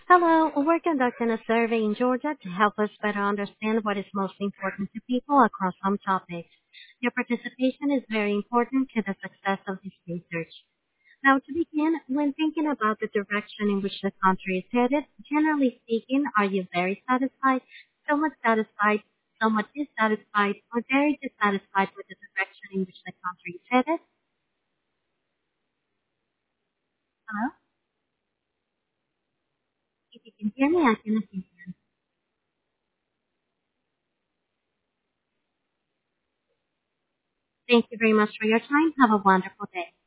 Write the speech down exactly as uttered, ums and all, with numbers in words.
Hello, we're conducting a survey in Georgia to help us better understand what is most important to people across some topics. Your participation is very important to the success of this research. Now, to begin, when thinking about the direction in which the country is headed, generally speaking, are you very satisfied, somewhat satisfied, somewhat dissatisfied, or very dissatisfied with the direction in which the country is headed? Hello? If you can hear me, I can assist you. Thank you very much for your time. Have a wonderful day.